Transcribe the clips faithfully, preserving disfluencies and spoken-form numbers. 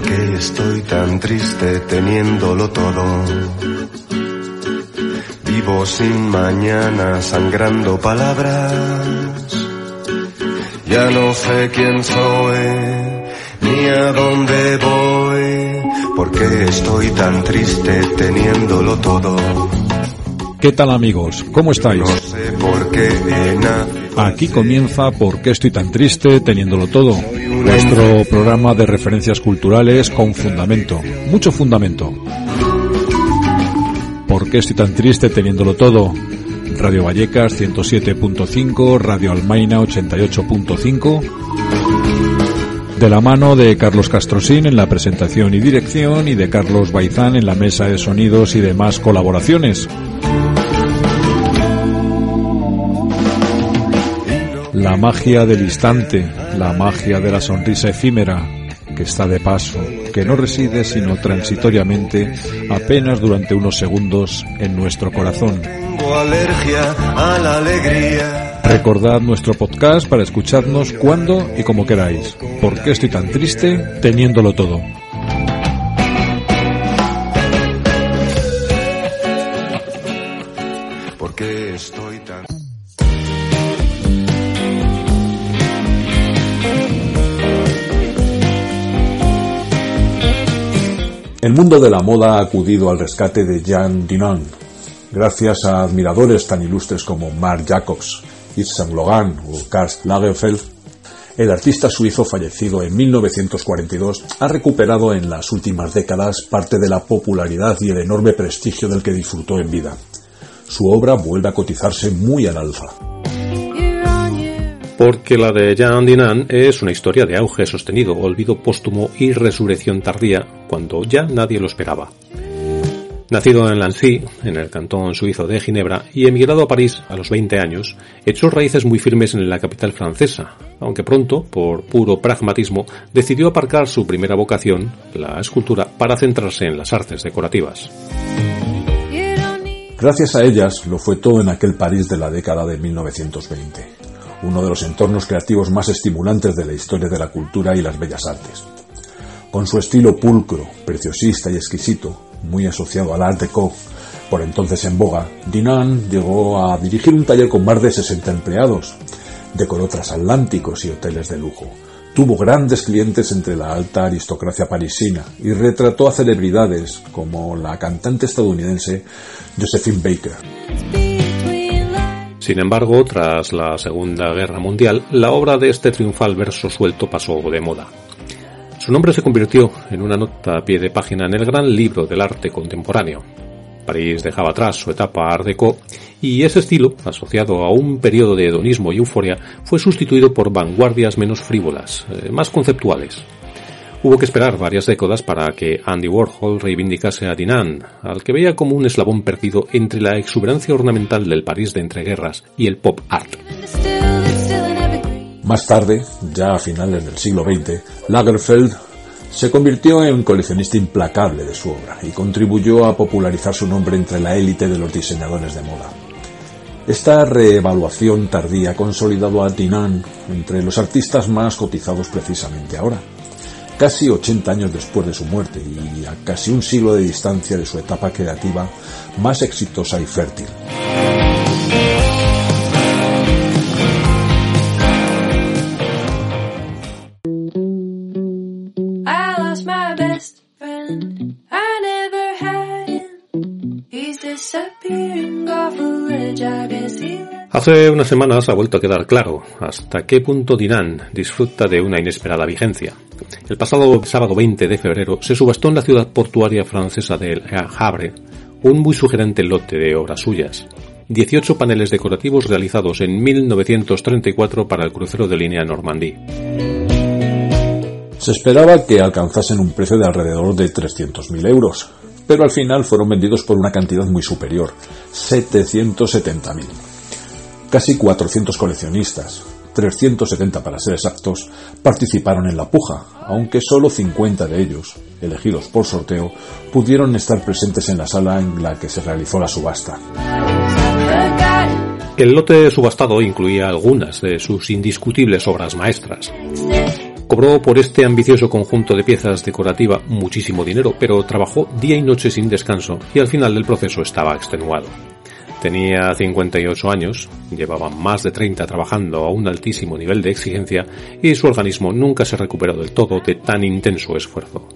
qué estoy tan triste teniéndolo todo? Vivo sin mañana, sangrando palabras. Ya no sé quién soy, ni a dónde voy. ¿Por qué estoy tan triste teniéndolo todo? ¿Qué tal, amigos? ¿Cómo estáis? No sé por qué he nacido. Aquí comienza ¿Por qué estoy tan triste teniéndolo todo? Nuestro programa de referencias culturales con fundamento, mucho fundamento. ¿Por qué estoy tan triste teniéndolo todo? Radio Vallecas ciento siete punto cinco, Radio Almaina ochenta y ocho punto cinco. De la mano de Carlos Castrosín en la presentación y dirección y de Carlos Baizán en la mesa de sonidos y demás colaboraciones. La magia del instante, la magia de la sonrisa efímera, que está de paso, que no reside sino transitoriamente, apenas durante unos segundos en nuestro corazón. Tengo alergia a la alegría. Recordad nuestro podcast para escucharnos cuando y como queráis. ¿Por qué estoy tan triste teniéndolo todo? ¿Por qué estoy tan... El mundo de la moda ha acudido al rescate de Jean Dinan. Gracias a admiradores tan ilustres como Marc Jacobs, Yves Saint Laurent o Karl Lagerfeld, el artista suizo fallecido en mil novecientos cuarenta y dos ha recuperado en las últimas décadas parte de la popularidad y el enorme prestigio del que disfrutó en vida. Su obra vuelve a cotizarse muy al alza. Porque la de Jean Dinan es una historia de auge sostenido, olvido póstumo y resurrección tardía, cuando ya nadie lo esperaba. Nacido en Nancy, en el cantón suizo de Ginebra, y emigrado a París a los veinte años, echó raíces muy firmes en la capital francesa, aunque pronto, por puro pragmatismo, decidió aparcar su primera vocación, la escultura, para centrarse en las artes decorativas. Gracias a ellas lo fue todo en aquel París de la década de mil novecientos veinte. Uno de los entornos creativos más estimulantes de la historia de la cultura y las bellas artes. Con su estilo pulcro, preciosista y exquisito, muy asociado al Art Deco, por entonces en boga, Dinan llegó a dirigir un taller con más de sesenta empleados, decoró transatlánticos y hoteles de lujo, tuvo grandes clientes entre la alta aristocracia parisina y retrató a celebridades como la cantante estadounidense Josephine Baker. Sin embargo, tras la Segunda Guerra Mundial, la obra de este triunfal verso suelto pasó de moda. Su nombre se convirtió en una nota a pie de página en el gran libro del arte contemporáneo. París dejaba atrás su etapa Art Deco y ese estilo, asociado a un periodo de hedonismo y euforia, fue sustituido por vanguardias menos frívolas, eh, más conceptuales. Hubo que esperar varias décadas para que Andy Warhol reivindicase a Dinan, al que veía como un eslabón perdido entre la exuberancia ornamental del París de entreguerras y el pop art. Más tarde, ya a finales del siglo veinte, Lagerfeld se convirtió en un coleccionista implacable de su obra y contribuyó a popularizar su nombre entre la élite de los diseñadores de moda. Esta reevaluación tardía ha consolidado a Dinan entre los artistas más cotizados precisamente ahora, casi ochenta años después de su muerte y a casi un siglo de distancia de su etapa creativa más exitosa y fértil. Hace unas semanas ha vuelto a quedar claro hasta qué punto Dinan disfruta de una inesperada vigencia. El pasado sábado veinte de febrero se subastó en la ciudad portuaria francesa de El Havre un muy sugerente lote de obras suyas. dieciocho paneles decorativos realizados en mil novecientos treinta y cuatro para el crucero de línea Normandie. Se esperaba que alcanzasen un precio de alrededor de trescientos mil euros, pero al final fueron vendidos por una cantidad muy superior, setecientos setenta mil. Casi cuatrocientos coleccionistas, trescientos setenta para ser exactos, participaron en la puja, aunque solo cincuenta de ellos, elegidos por sorteo, pudieron estar presentes en la sala en la que se realizó la subasta. El lote subastado incluía algunas de sus indiscutibles obras maestras. Cobró por este ambicioso conjunto de piezas decorativas muchísimo dinero, pero trabajó día y noche sin descanso y al final del proceso estaba extenuado. Tenía cincuenta y ocho años, llevaba más de treinta trabajando a un altísimo nivel de exigencia y su organismo nunca se recuperó del todo de tan intenso esfuerzo.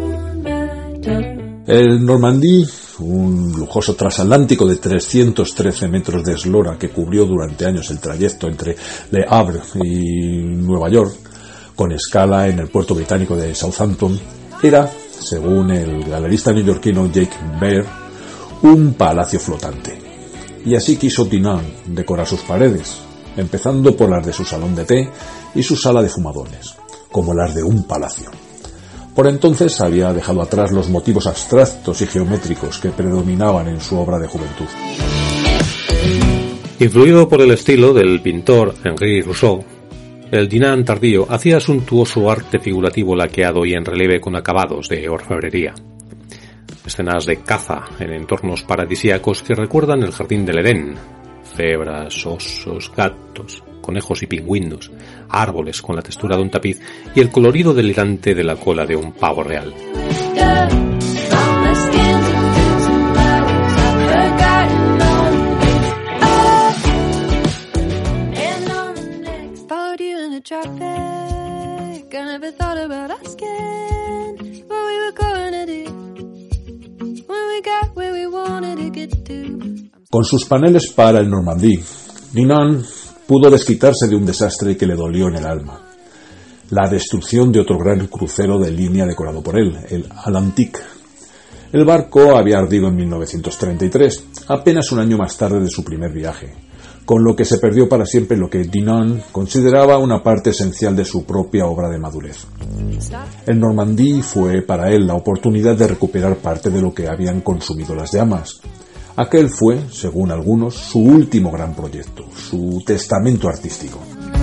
El Normandie, un lujoso transatlántico de trescientos trece metros de eslora que cubrió durante años el trayecto entre Le Havre y Nueva York, con escala en el puerto británico de Southampton, era, según el galerista neoyorquino Jake Baer, un palacio flotante. Y así quiso Dinant decorar sus paredes, empezando por las de su salón de té y su sala de fumadores, como las de un palacio. Por entonces había dejado atrás los motivos abstractos y geométricos que predominaban en su obra de juventud. Influido por el estilo del pintor Henri Rousseau, el Dinant tardío hacía suntuoso arte figurativo laqueado y en relieve con acabados de orfebrería. Escenas de caza en entornos paradisíacos que recuerdan el jardín del Edén, cebras, osos, gatos, conejos y pingüinos, árboles con la textura de un tapiz y el colorido delirante de la cola de un pavo real. Con sus paneles para el Normandie, Dinant pudo desquitarse de un desastre que le dolió en el alma: la destrucción de otro gran crucero de línea decorado por él, el Atlantique. El barco había ardido en mil novecientos treinta y tres, apenas un año más tarde de su primer viaje, con lo que se perdió para siempre lo que Dinant consideraba una parte esencial de su propia obra de madurez. El Normandie fue para él la oportunidad de recuperar parte de lo que habían consumido las llamas. Aquel fue, según algunos, su último gran proyecto, su testamento artístico.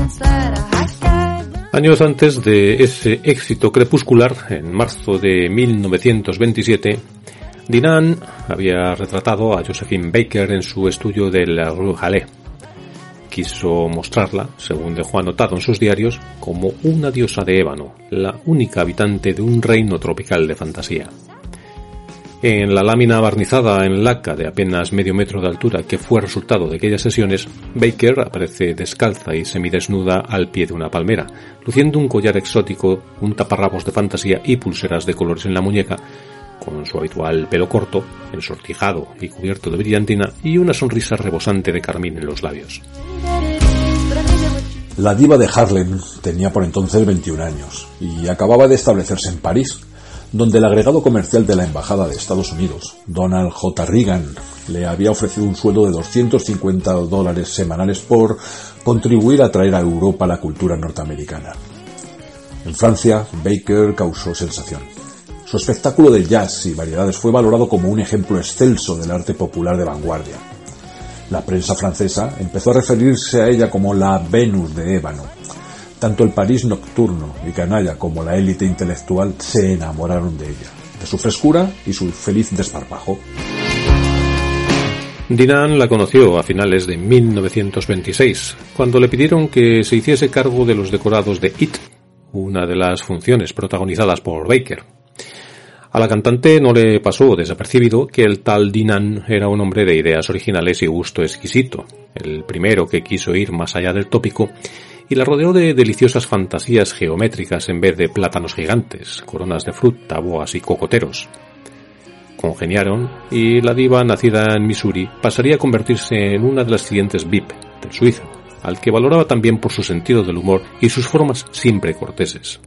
Años antes de ese éxito crepuscular, en marzo de mil novecientos veintisiete, Dinant había retratado a Josephine Baker en su estudio de la Rue Hallé. Quiso mostrarla, según dejó anotado en sus diarios, como una diosa de ébano, la única habitante de un reino tropical de fantasía. En la lámina barnizada en laca de apenas medio metro de altura que fue resultado de aquellas sesiones, Baker aparece descalza y semidesnuda al pie de una palmera, luciendo un collar exótico, un taparrabos de fantasía y pulseras de colores en la muñeca, con su habitual pelo corto, ensortijado y cubierto de brillantina y una sonrisa rebosante de carmín en los labios. La diva de Harlem tenía por entonces veintiún años y acababa de establecerse en París, donde el agregado comercial de la Embajada de Estados Unidos, Donald J. Reagan, le había ofrecido un sueldo de doscientos cincuenta dólares semanales por contribuir a traer a Europa la cultura norteamericana. En Francia, Baker causó sensación. Su espectáculo de jazz y variedades fue valorado como un ejemplo excelso del arte popular de vanguardia. La prensa francesa empezó a referirse a ella como la Venus de ébano. Tanto el París nocturno y canalla como la élite intelectual se enamoraron de ella, de su frescura y su feliz desparpajo. Dinant la conoció a finales de mil novecientos veintiséis, cuando le pidieron que se hiciese cargo de los decorados de It, una de las funciones protagonizadas por Baker. A la cantante no le pasó desapercibido que el tal Dinant era un hombre de ideas originales y gusto exquisito, el primero que quiso ir más allá del tópico, y la rodeó de deliciosas fantasías geométricas en vez de plátanos gigantes, coronas de fruta, boas y cocoteros. Congeniaron y la diva, nacida en Missouri, pasaría a convertirse en una de las clientes V I P del suizo, al que valoraba también por su sentido del humor y sus formas siempre corteses.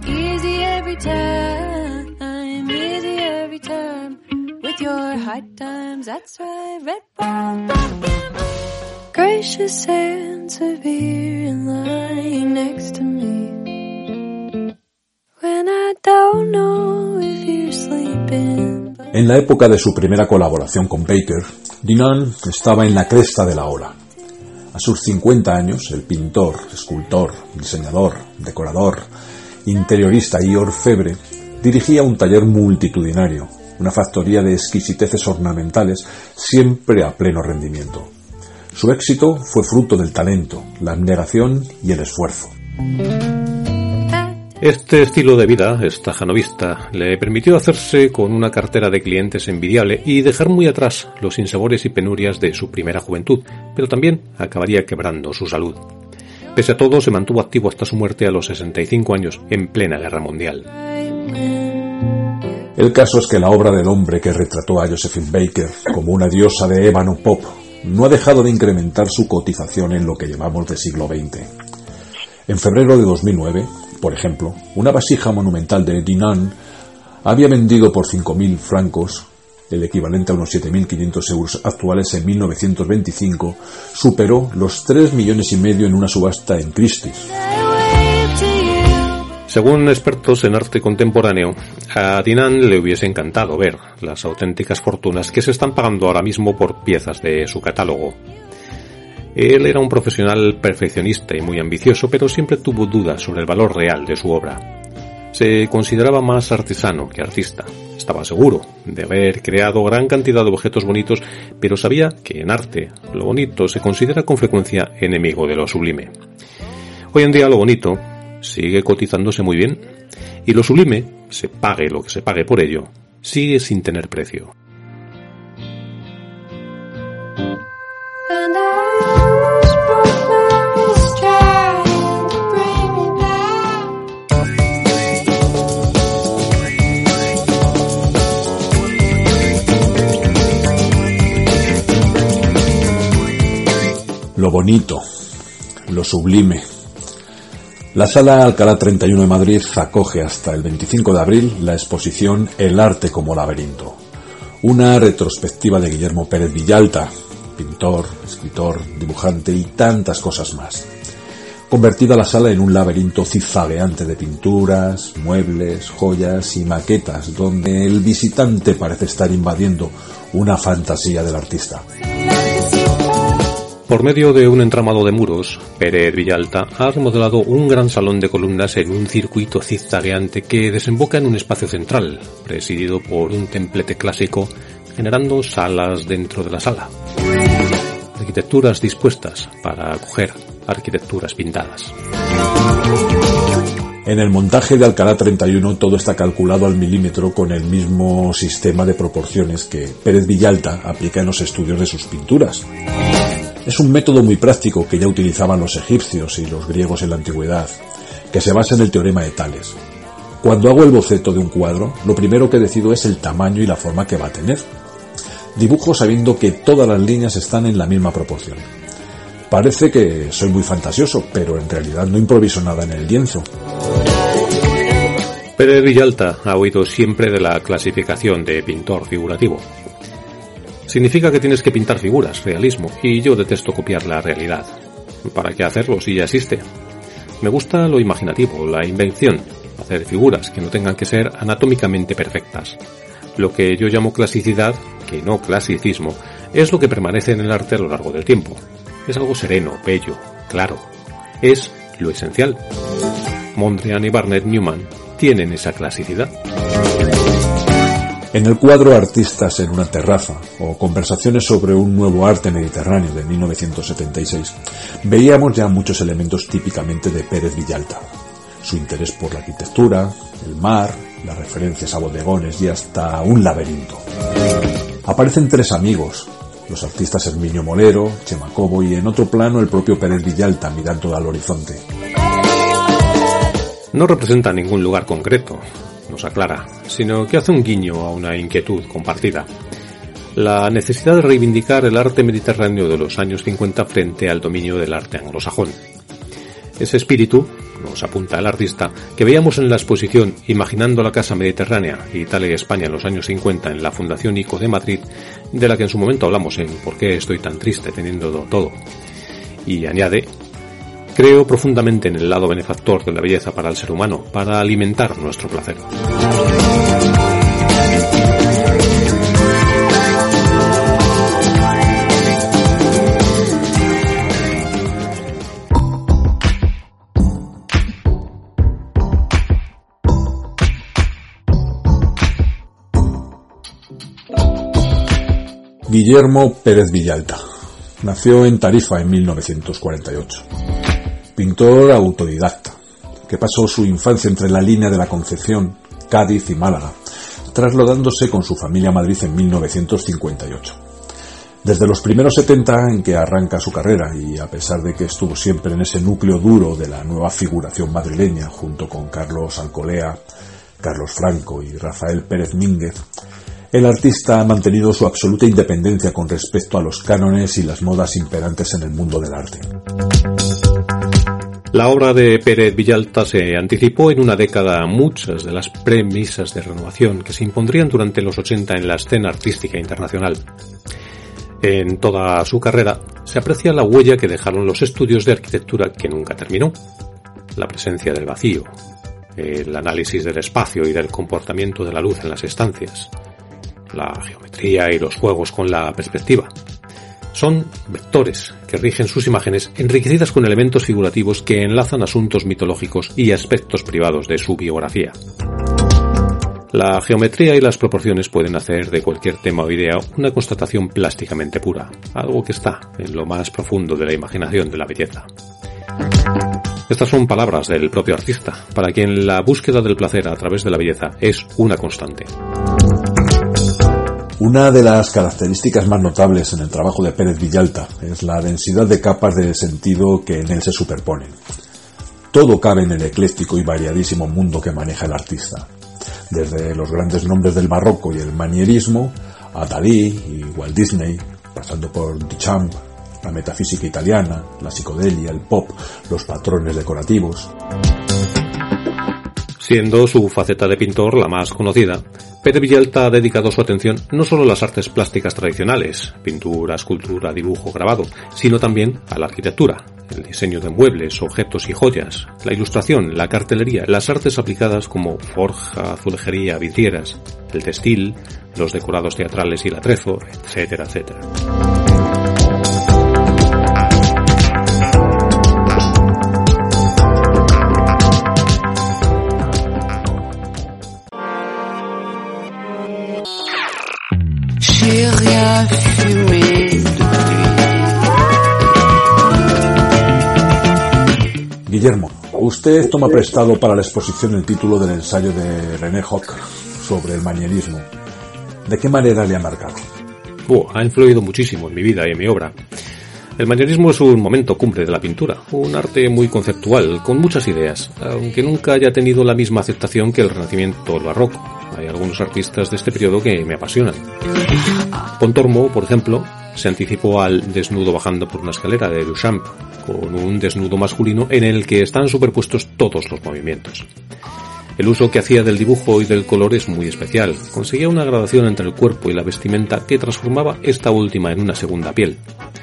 Gracious and severe and lying next to me when I don't know if you're sleeping. En la época de su primera colaboración con Baker, Dinant estaba en la cresta de la ola. A sus cincuenta años, el pintor, escultor, diseñador, decorador, interiorista y orfebre dirigía un taller multitudinario, una factoría de exquisiteces ornamentales siempre a pleno rendimiento. Su éxito fue fruto del talento, la abnegación y el esfuerzo. Este estilo de vida estajanovista le permitió hacerse con una cartera de clientes envidiable y dejar muy atrás los sinsabores y penurias de su primera juventud, pero también acabaría quebrando su salud. Pese a todo, se mantuvo activo hasta su muerte a los sesenta y cinco años, en plena guerra mundial. El caso es que la obra del hombre que retrató a Josephine Baker como una diosa de ébano pop no ha dejado de incrementar su cotización en lo que llevamos de siglo veinte. En febrero de dos mil nueve, por ejemplo, una vasija monumental de Dinan había vendido por cinco mil francos, el equivalente a unos siete mil quinientos euros actuales en mil novecientos veinticinco, superó los tres millones y medio en una subasta en Christie's. Según expertos en arte contemporáneo, a Dinan le hubiese encantado ver las auténticas fortunas que se están pagando ahora mismo por piezas de su catálogo. Él era un profesional perfeccionista y muy ambicioso, pero siempre tuvo dudas sobre el valor real de su obra. Se consideraba más artesano que artista. Estaba seguro de haber creado gran cantidad de objetos bonitos, pero sabía que en arte lo bonito se considera con frecuencia enemigo de lo sublime. Hoy en día lo bonito sigue cotizándose muy bien, y lo sublime, se pague lo que se pague por ello, sigue sin tener precio. Lo bonito, lo sublime. La Sala Alcalá treinta y uno de Madrid acoge hasta el veinticinco de abril la exposición El arte como laberinto, una retrospectiva de Guillermo Pérez Villalta, pintor, escritor, dibujante y tantas cosas más. Convertida la sala en un laberinto zigzagueante de pinturas, muebles, joyas y maquetas, donde el visitante parece estar invadiendo una fantasía del artista. Por medio de un entramado de muros, Pérez Villalta ha remodelado un gran salón de columnas en un circuito zigzagueante que desemboca en un espacio central, presidido por un templete clásico, generando salas dentro de la sala. Arquitecturas dispuestas para acoger arquitecturas pintadas. En el montaje de Alcalá treinta y uno todo está calculado al milímetro con el mismo sistema de proporciones que Pérez Villalta aplica en los estudios de sus pinturas. Es un método muy práctico que ya utilizaban los egipcios y los griegos en la antigüedad, que se basa en el teorema de Tales. Cuando hago el boceto de un cuadro, lo primero que decido es el tamaño y la forma que va a tener. Dibujo sabiendo que todas las líneas están en la misma proporción. Parece que soy muy fantasioso, pero en realidad no improviso nada en el lienzo. Pérez Villalta ha oído siempre de la clasificación de pintor figurativo. Significa que tienes que pintar figuras, realismo, y yo detesto copiar la realidad. ¿Para qué hacerlo si ya existe? Me gusta lo imaginativo, la invención, hacer figuras que no tengan que ser anatómicamente perfectas. Lo que yo llamo clasicidad, que no clasicismo, es lo que permanece en el arte a lo largo del tiempo. Es algo sereno, bello, claro. Es lo esencial. Mondrian y Barnett Newman tienen esa clasicidad. En el cuadro Artistas en una terraza o Conversaciones sobre un nuevo arte mediterráneo de mil novecientos setenta y seis, veíamos ya muchos elementos típicamente de Pérez Villalta. Su interés por la arquitectura, el mar, las referencias a bodegones y hasta un laberinto. Aparecen tres amigos, los artistas Herminio Molero, Chema Cobo y en otro plano el propio Pérez Villalta mirando al horizonte. No representa ningún lugar concreto, nos aclara, sino que hace un guiño a una inquietud compartida. La necesidad de reivindicar el arte mediterráneo de los años cincuenta frente al dominio del arte anglosajón. Ese espíritu, nos apunta el artista, que veíamos en la exposición Imaginando la Casa Mediterránea, Italia y España en los años cincuenta en la Fundación ICO de Madrid, de la que en su momento hablamos en ¿Por qué estoy tan triste teniéndolo todo? Y añade: creo profundamente en el lado benefactor de la belleza para el ser humano, para alimentar nuestro placer. Guillermo Pérez Villalta nació en Tarifa en mil novecientos cuarenta y ocho. Pintor autodidacta, que pasó su infancia entre la línea de la Concepción, Cádiz y Málaga, trasladándose con su familia a Madrid en mil novecientos cincuenta y ocho. Desde los primeros setenta en que arranca su carrera, y a pesar de que estuvo siempre en ese núcleo duro de la nueva figuración madrileña, junto con Carlos Alcolea, Carlos Franco y Rafael Pérez Mínguez, el artista ha mantenido su absoluta independencia con respecto a los cánones y las modas imperantes en el mundo del arte. La obra de Pérez Villalta se anticipó en una década a muchas de las premisas de renovación que se impondrían durante los ochenta en la escena artística internacional. En toda su carrera se aprecia la huella que dejaron los estudios de arquitectura que nunca terminó, la presencia del vacío, el análisis del espacio y del comportamiento de la luz en las estancias, la geometría y los juegos con la perspectiva. Son vectores que rigen sus imágenes enriquecidas con elementos figurativos que enlazan asuntos mitológicos y aspectos privados de su biografía. La geometría y las proporciones pueden hacer de cualquier tema o idea una constatación plásticamente pura, algo que está en lo más profundo de la imaginación de la belleza. Estas son palabras del propio artista, para quien la búsqueda del placer a través de la belleza es una constante. Una de las características más notables en el trabajo de Pérez Villalta es la densidad de capas de sentido que en él se superponen. Todo cabe en el ecléctico y variadísimo mundo que maneja el artista, desde los grandes nombres del barroco y el manierismo a Dalí y Walt Disney, pasando por Duchamp, la metafísica italiana, la psicodelia, el pop, los patrones decorativos. Siendo su faceta de pintor la más conocida, Pérez Villalta ha dedicado su atención no solo a las artes plásticas tradicionales, pintura, escultura, dibujo, grabado, sino también a la arquitectura, el diseño de muebles, objetos y joyas, la ilustración, la cartelería, las artes aplicadas como forja, azulejería, vidrieras, el textil, los decorados teatrales y el atrezo, etcétera, etcétera. Guillermo, usted toma prestado para la exposición el título del ensayo de René Hock sobre el manierismo. ¿De qué manera le ha marcado? Oh, ha influido muchísimo en mi vida y en mi obra. El manierismo es un momento cumbre de la pintura, un arte muy conceptual, con muchas ideas, aunque nunca haya tenido la misma aceptación que el Renacimiento o el Barroco. Hay algunos artistas de este periodo que me apasionan. Pontormo, por ejemplo, se anticipó al desnudo bajando por una escalera de Duchamp, con un desnudo masculino en el que están superpuestos todos los movimientos. El uso que hacía del dibujo y del color es muy especial. Conseguía una gradación entre el cuerpo y la vestimenta que transformaba esta última en una segunda piel.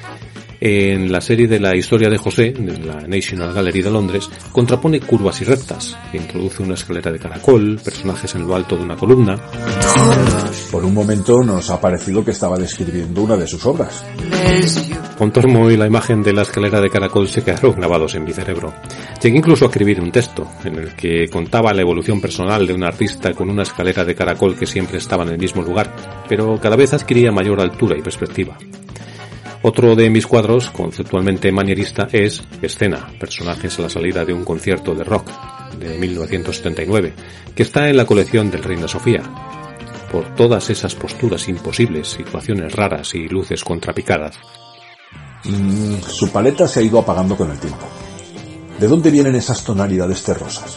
En la serie de la historia de José, de la National Gallery de Londres, contrapone curvas y rectas, introduce una escalera de caracol, personajes en lo alto de una columna. Por un momento nos ha parecido que estaba describiendo una de sus obras. Pontormo y la imagen de la escalera de caracol se quedaron grabados en mi cerebro. Llegué incluso a escribir un texto, en el que contaba la evolución personal de un artista con una escalera de caracol que siempre estaba en el mismo lugar, pero cada vez adquiría mayor altura y perspectiva. Otro de mis cuadros, conceptualmente manierista, es Escena, personajes a la salida de un concierto de rock, de mil novecientos setenta y nueve, que está en la colección del Reina Sofía. Por todas esas posturas imposibles, situaciones raras y luces contrapicadas. Mm, su paleta se ha ido apagando con el tiempo. ¿De dónde vienen esas tonalidades terrosas?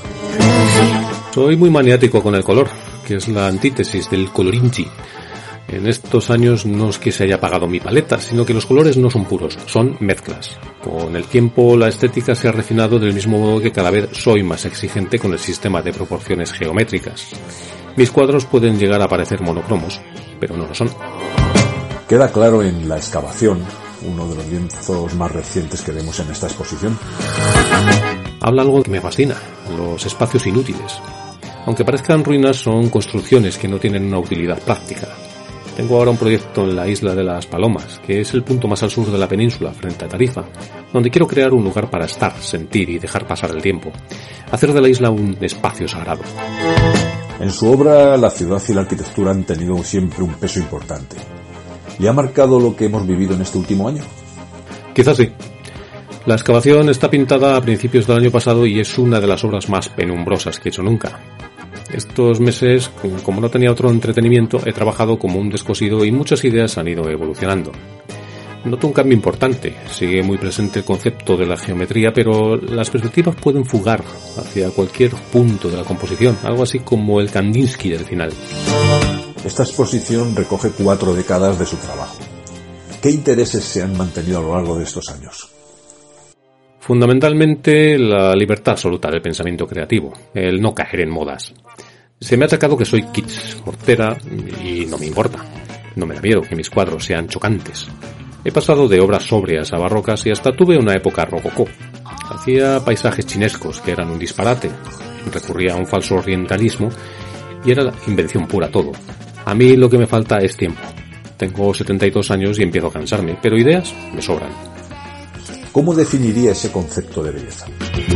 Soy muy maniático con el color, que es la antítesis del colorinchi. En estos años no es que se haya apagado mi paleta, sino que los colores no son puros, son mezclas. Con el tiempo la estética se ha refinado del mismo modo que cada vez soy más exigente con el sistema de proporciones geométricas. Mis cuadros pueden llegar a parecer monocromos, pero no lo son. Queda claro en La excavación, uno de los lienzos más recientes que vemos en esta exposición. Habla algo que me fascina, los espacios inútiles. Aunque parezcan ruinas, son construcciones que no tienen una utilidad práctica. Tengo ahora un proyecto en la isla de las Palomas, que es el punto más al sur de la península, frente a Tarifa, donde quiero crear un lugar para estar, sentir y dejar pasar el tiempo. Hacer de la isla un espacio sagrado. En su obra, la ciudad y la arquitectura han tenido siempre un peso importante. ¿Le ha marcado lo que hemos vivido en este último año? Quizás sí. La excavación está pintada a principios del año pasado y es una de las obras más penumbrosas que he hecho nunca. Estos meses, como no tenía otro entretenimiento, he trabajado como un descosido y muchas ideas han ido evolucionando. Noto un cambio importante, sigue muy presente el concepto de la geometría, pero las perspectivas pueden fugar hacia cualquier punto de la composición, algo así como el Kandinsky del final. Esta exposición recoge cuatro décadas de su trabajo. ¿Qué intereses se han mantenido a lo largo de estos años? Fundamentalmente la libertad absoluta del pensamiento creativo, el no caer en modas. Se me ha achacado que soy kitsch, hortera, y no me importa. No me da miedo que mis cuadros sean chocantes. He pasado de obras sobrias a barrocas y hasta tuve una época rococó. Hacía paisajes chinescos que eran un disparate, recurría a un falso orientalismo y era la invención pura todo. A mí lo que me falta es tiempo. Tengo setenta y dos años y empiezo a cansarme, pero ideas me sobran. ¿Cómo definiría ese concepto de belleza?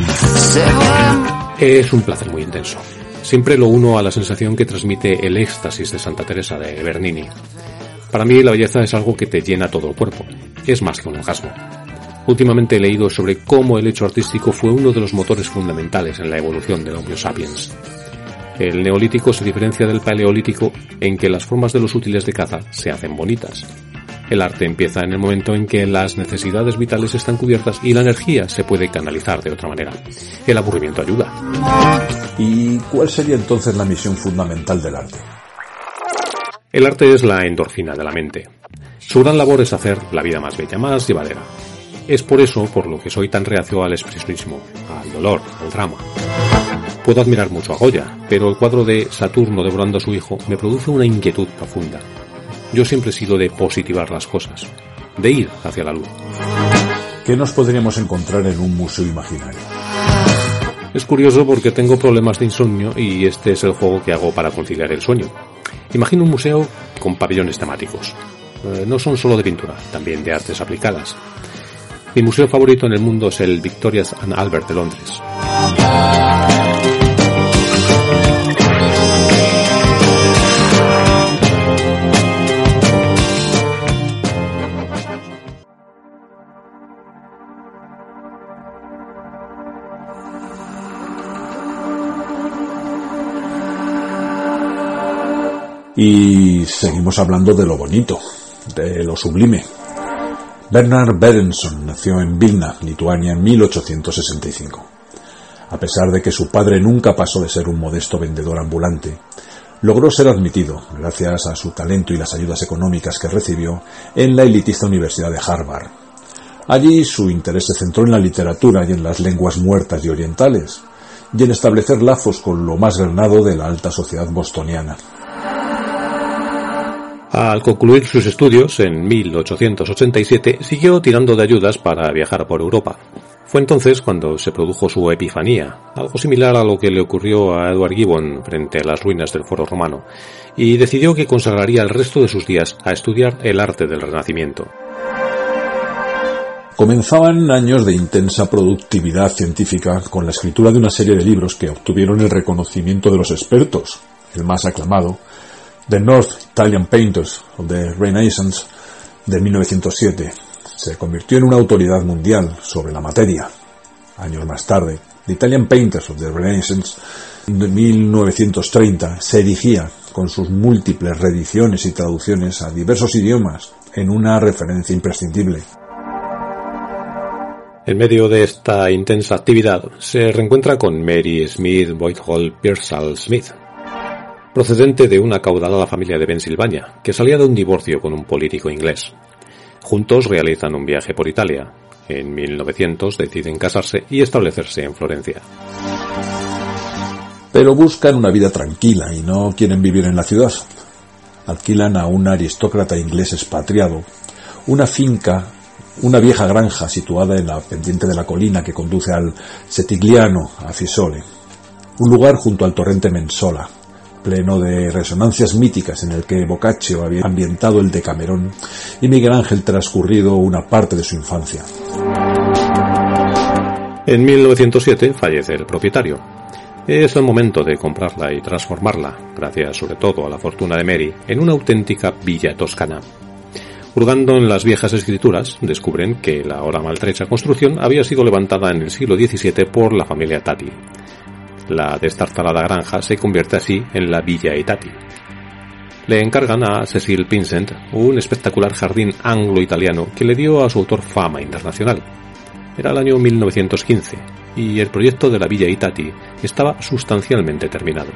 Es un placer muy intenso. Siempre lo uno a la sensación que transmite el éxtasis de Santa Teresa de Bernini. Para mí la belleza es algo que te llena todo el cuerpo. Es más que un orgasmo. Últimamente he leído sobre cómo el hecho artístico fue uno de los motores fundamentales en la evolución del Homo sapiens. El neolítico se diferencia del paleolítico en que las formas de los útiles de caza se hacen bonitas. El arte empieza en el momento en que las necesidades vitales están cubiertas y la energía se puede canalizar de otra manera. El aburrimiento ayuda. ¿Y cuál sería entonces la misión fundamental del arte? El arte es la endorfina de la mente. Su gran labor es hacer la vida más bella, más llevadera. Es por eso por lo que soy tan reacio al expresionismo, al dolor, al drama. Puedo admirar mucho a Goya, pero el cuadro de Saturno devorando a su hijo me produce una inquietud profunda. Yo siempre he sido de positivar las cosas, de ir hacia la luz. ¿Qué nos podríamos encontrar en un museo imaginario? Es curioso porque tengo problemas de insomnio y este es el juego que hago para conciliar el sueño. Imagino un museo con pabellones temáticos. Eh, no son solo de pintura, también de artes aplicadas. Mi museo favorito en el mundo es el Victoria and Albert de Londres. Y seguimos hablando de lo bonito, de lo sublime. Bernard Berenson nació en Vilna, Lituania, en mil ochocientos sesenta y cinco. A pesar de que su padre nunca pasó de ser un modesto vendedor ambulante, logró ser admitido, gracias a su talento y las ayudas económicas que recibió, en la elitista Universidad de Harvard. Allí su interés se centró en la literatura y en las lenguas muertas y orientales, y en establecer lazos con lo más granado de la alta sociedad bostoniana. Al concluir sus estudios, en mil ochocientos ochenta y siete, siguió tirando de ayudas para viajar por Europa. Fue entonces cuando se produjo su epifanía, algo similar a lo que le ocurrió a Edward Gibbon frente a las ruinas del Foro Romano, y decidió que consagraría el resto de sus días a estudiar el arte del Renacimiento. Comenzaban años de intensa productividad científica con la escritura de una serie de libros que obtuvieron el reconocimiento de los expertos. El más aclamado, The North Italian Painters of the Renaissance, de mil novecientos siete, se convirtió en una autoridad mundial sobre la materia. Años más tarde, The Italian Painters of the Renaissance, de mil novecientos treinta, se erigía, con sus múltiples reediciones y traducciones a diversos idiomas, en una referencia imprescindible. En medio de esta intensa actividad, se reencuentra con Mary Smith Boydhall Pearsall Smith, procedente de una acaudalada familia de Pensilvania, que salía de un divorcio con un político inglés. Juntos realizan un viaje por Italia. En mil novecientos deciden casarse y establecerse en Florencia. Pero buscan una vida tranquila y no quieren vivir en la ciudad. Alquilan a un aristócrata inglés expatriado una finca, una vieja granja situada en la pendiente de la colina que conduce al Setigliano, a Fiesole, un lugar junto al torrente Mensola, pleno de resonancias míticas en el que Boccaccio había ambientado el Decamerón y Miguel Ángel transcurrido una parte de su infancia. En mil novecientos siete fallece el propietario. Es el momento de comprarla y transformarla, gracias sobre todo a la fortuna de Mary, en una auténtica villa toscana. Hurgando en las viejas escrituras, descubren que la ahora maltrecha construcción había sido levantada en el siglo diecisiete por la familia Tati. La destartalada granja se convierte así en la Villa Itati. Le encargan a Cecil Pinsent un espectacular jardín anglo-italiano que le dio a su autor fama internacional. Era el año mil novecientos quince y el proyecto de la Villa Itati estaba sustancialmente terminado.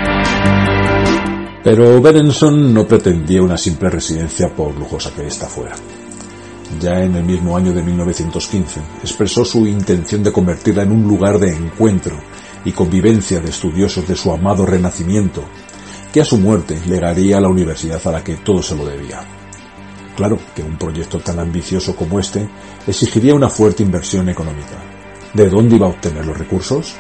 Pero Berenson no pretendía una simple residencia por lujosa que ésta fuera. Ya en el mismo año de mil novecientos quince expresó su intención de convertirla en un lugar de encuentro y convivencia de estudiosos de su amado Renacimiento, que a su muerte legaría a la universidad a la que todo se lo debía. Claro que un proyecto tan ambicioso como este exigiría una fuerte inversión económica. ¿De dónde iba a obtener los recursos?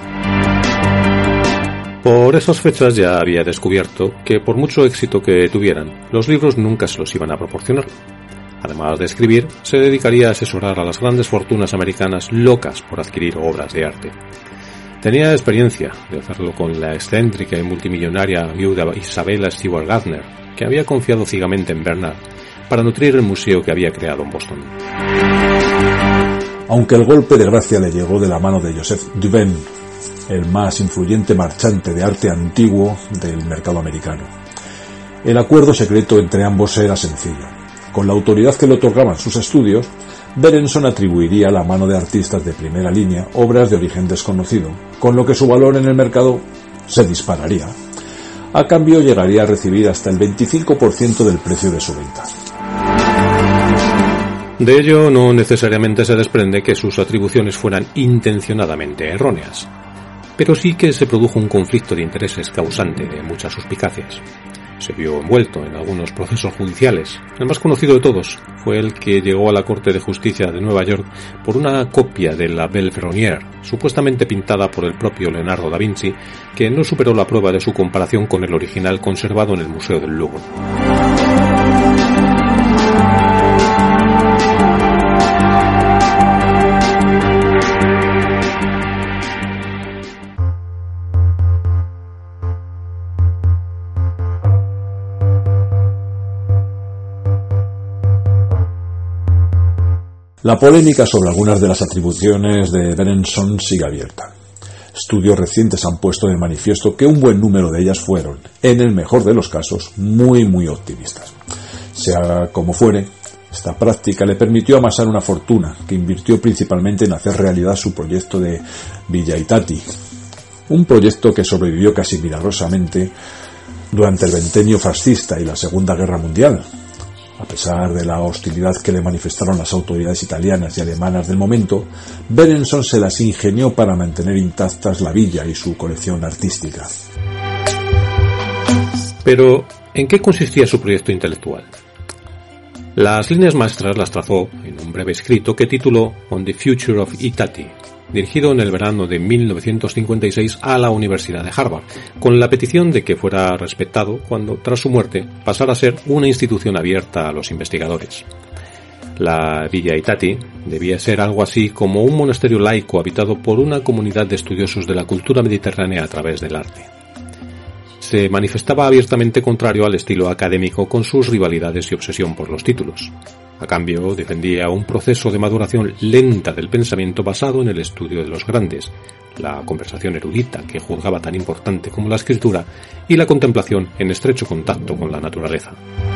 Por esas fechas ya había descubierto que por mucho éxito que tuvieran, los libros nunca se los iban a proporcionar. Además de escribir, se dedicaría a asesorar a las grandes fortunas americanas locas por adquirir obras de arte. Tenía experiencia de hacerlo con la excéntrica y multimillonaria viuda Isabella Stewart Gardner, que había confiado ciegamente en Bernard para nutrir el museo que había creado en Boston. Aunque el golpe de gracia le llegó de la mano de Joseph Duven, el más influyente marchante de arte antiguo del mercado americano. El acuerdo secreto entre ambos era sencillo. Con la autoridad que le otorgaban sus estudios, Berenson atribuiría a la mano de artistas de primera línea obras de origen desconocido, con lo que su valor en el mercado se dispararía. A cambio llegaría a recibir hasta el veinticinco por ciento del precio de su venta. De ello no necesariamente se desprende que sus atribuciones fueran intencionadamente erróneas, pero sí que se produjo un conflicto de intereses causante de muchas suspicacias. Se vio envuelto en algunos procesos judiciales. El más conocido de todos fue el que llegó a la Corte de Justicia de Nueva York por una copia de la Belle Ferronnière, supuestamente pintada por el propio Leonardo da Vinci, que no superó la prueba de su comparación con el original conservado en el Museo del Louvre. La polémica sobre algunas de las atribuciones de Berenson sigue abierta. Estudios recientes han puesto de manifiesto que un buen número de ellas fueron, en el mejor de los casos, muy muy optimistas. Sea como fuere, esta práctica le permitió amasar una fortuna que invirtió principalmente en hacer realidad su proyecto de Villa Itati, un proyecto que sobrevivió casi milagrosamente durante el ventenio fascista y la Segunda Guerra Mundial. A pesar de la hostilidad que le manifestaron las autoridades italianas y alemanas del momento, Berenson se las ingenió para mantener intactas la villa y su colección artística. Pero, ¿en qué consistía su proyecto intelectual? Las líneas maestras las trazó en un breve escrito que tituló On the Future of Itati, dirigido en el verano de mil novecientos cincuenta y seis a la Universidad de Harvard, con la petición de que fuera respetado cuando, tras su muerte, pasara a ser una institución abierta a los investigadores. La Villa Itati debía ser algo así como un monasterio laico habitado por una comunidad de estudiosos de la cultura mediterránea a través del arte. Se manifestaba abiertamente contrario al estilo académico con sus rivalidades y obsesión por los títulos. A cambio, defendía un proceso de maduración lenta del pensamiento basado en el estudio de los grandes, la conversación erudita que juzgaba tan importante como la escritura y la contemplación en estrecho contacto con la naturaleza.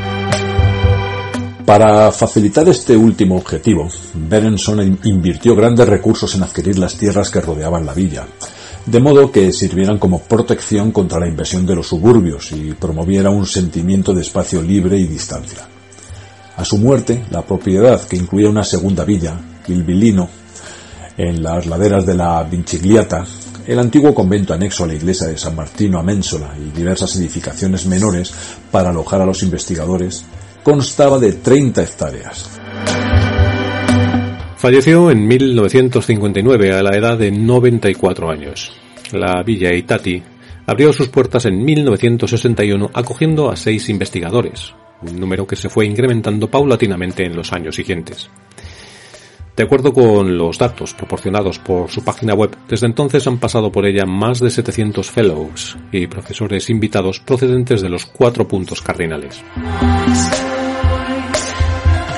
Para facilitar este último objetivo, Berenson invirtió grandes recursos en adquirir las tierras que rodeaban la villa, de modo que sirvieran como protección contra la invasión de los suburbios y promoviera un sentimiento de espacio libre y distancia. A su muerte, la propiedad, que incluía una segunda villa, Il Villino, en las laderas de la Vincigliata, el antiguo convento anexo a la iglesia de San Martino a Ménsola y diversas edificaciones menores para alojar a los investigadores, constaba de treinta hectáreas. Falleció en mil novecientos cincuenta y nueve a la edad de noventa y cuatro años. La Villa Itati abrió sus puertas en mil novecientos sesenta y uno acogiendo a seis investigadores, un número que se fue incrementando paulatinamente en los años siguientes. De acuerdo con los datos proporcionados por su página web, desde entonces han pasado por ella más de setecientos fellows y profesores invitados procedentes de los cuatro puntos cardinales.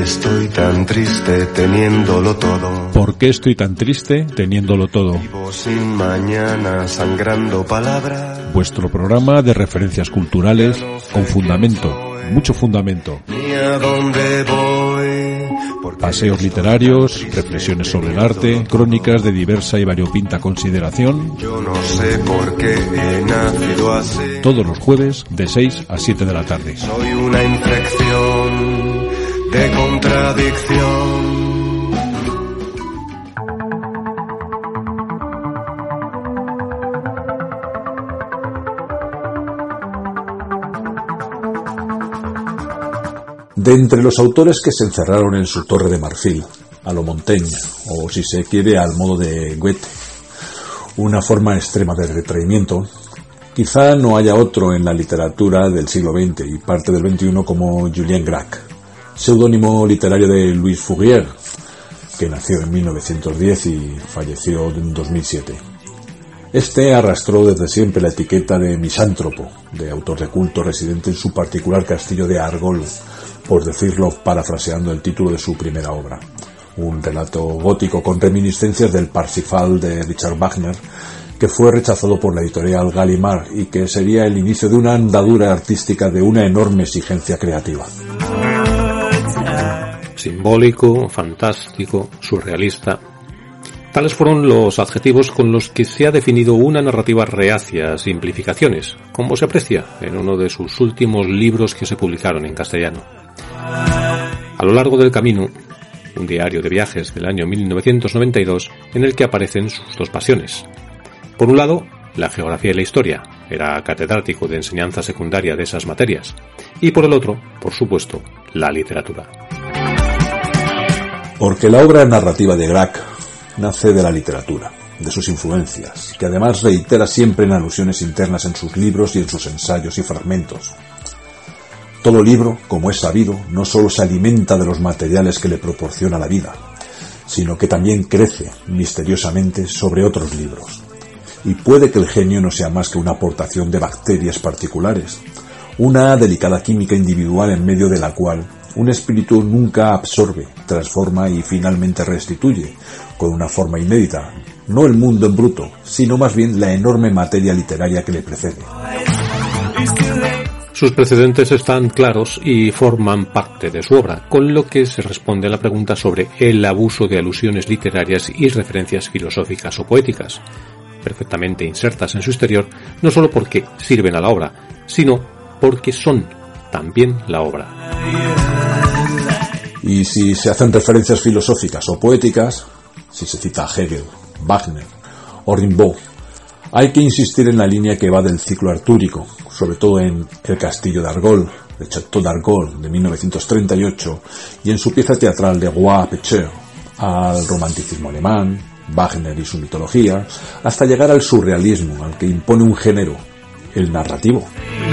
estoy tan triste teniéndolo todo? ¿Por qué estoy tan triste teniéndolo todo? Vivo sin mañana, sangrando palabras. Vuestro programa de referencias culturales con fundamento, mucho fundamento. Ni a dónde voy. Paseos literarios, reflexiones sobre el arte, crónicas de diversa y variopinta consideración. Yo no sé por qué he nacido así. Todos los jueves de seis a siete de la tarde. Soy una infección de contradicción. De entre los autores que se encerraron en su torre de marfil, a lo Montaigne, o si se quiere al modo de Goethe, una forma extrema de retraimiento, quizá no haya otro en la literatura del siglo veinte y parte del veintiuno como Julien Gracq, seudónimo literario de Louis Fourier, que nació en mil novecientos diez y falleció en dos mil siete. Este arrastró desde siempre la etiqueta de misántropo, de autor de culto residente en su particular castillo de Argol, por decirlo parafraseando el título de su primera obra, un relato gótico con reminiscencias del Parsifal de Richard Wagner, que fue rechazado por la editorial Gallimard y que sería el inicio de una andadura artística de una enorme exigencia creativa. Simbólico, fantástico, surrealista. Tales fueron los adjetivos con los que se ha definido una narrativa reacia a simplificaciones, como se aprecia en uno de sus últimos libros que se publicaron en castellano. A lo largo del camino, un diario de viajes del año mil novecientos noventa y dos en el que aparecen sus dos pasiones. Por un lado, la geografía y la historia, era catedrático de enseñanza secundaria de esas materias, y por el otro, por supuesto, la literatura. Porque la obra narrativa de Gracq nace de la literatura, de sus influencias, que además reitera siempre en alusiones internas en sus libros y en sus ensayos y fragmentos. Todo libro, como es sabido, no solo se alimenta de los materiales que le proporciona la vida, sino que también crece misteriosamente sobre otros libros. Y puede que el genio no sea más que una aportación de bacterias particulares, una delicada química individual en medio de la cual un espíritu nunca absorbe, transforma y finalmente restituye, con una forma inédita, no el mundo en bruto, sino más bien la enorme materia literaria que le precede. Sus precedentes están claros y forman parte de su obra, con lo que se responde a la pregunta sobre el abuso de alusiones literarias y referencias filosóficas o poéticas, perfectamente insertas en su exterior, no solo porque sirven a la obra, sino porque son también la obra. Y si se hacen referencias filosóficas o poéticas, si se cita a Hegel, Wagner o Rimbaud, hay que insistir en la línea que va del ciclo artúrico, sobre todo en El castillo de Argol, de Château d'Argol, de mil novecientos treinta y ocho, y en su pieza teatral de Roi Pécheur, al romanticismo alemán, Wagner y su mitología, hasta llegar al surrealismo, al que impone un género, el narrativo.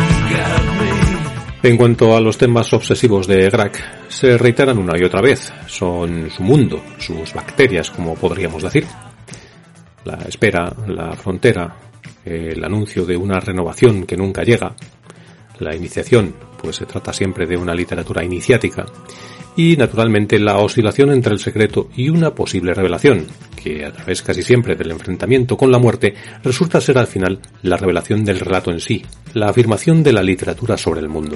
En cuanto a los temas obsesivos de Gracq, se reiteran una y otra vez. Son su mundo, sus bacterias, como podríamos decir. La espera, la frontera, el anuncio de una renovación que nunca llega, la iniciación, pues se trata siempre de una literatura iniciática, y naturalmente la oscilación entre el secreto y una posible revelación, que a través casi siempre del enfrentamiento con la muerte resulta ser al final la revelación del relato en sí, la afirmación de la literatura sobre el mundo.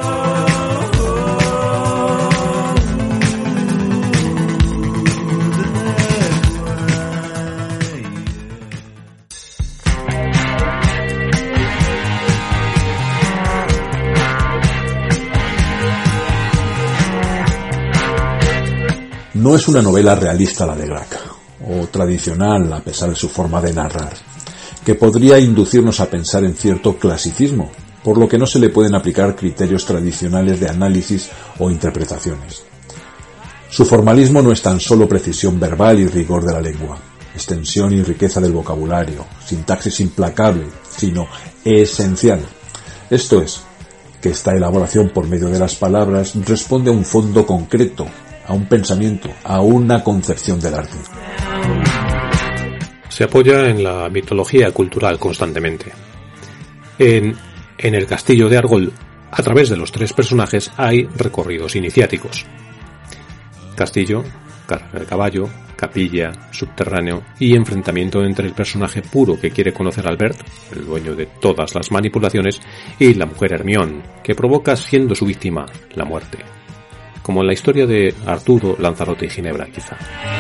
No es una novela realista la de Gracq, o tradicional a pesar de su forma de narrar, que podría inducirnos a pensar en cierto clasicismo, por lo que no se le pueden aplicar criterios tradicionales de análisis o interpretaciones. Su formalismo no es tan solo precisión verbal y rigor de la lengua, extensión y riqueza del vocabulario, sintaxis implacable, sino esencial. Esto es, que esta elaboración por medio de las palabras responde a un fondo concreto, a un pensamiento, a una concepción del arte. Se apoya en la mitología cultural constantemente. En, en el castillo de Argol, a través de los tres personajes hay recorridos iniciáticos. Castillo, carrera de caballo, capilla, subterráneo y enfrentamiento entre el personaje puro que quiere conocer a Albert, el dueño de todas las manipulaciones, y la mujer Hermione, que provoca siendo su víctima la muerte. Como en la historia de Arturo, Lanzarote y Ginebra, quizá.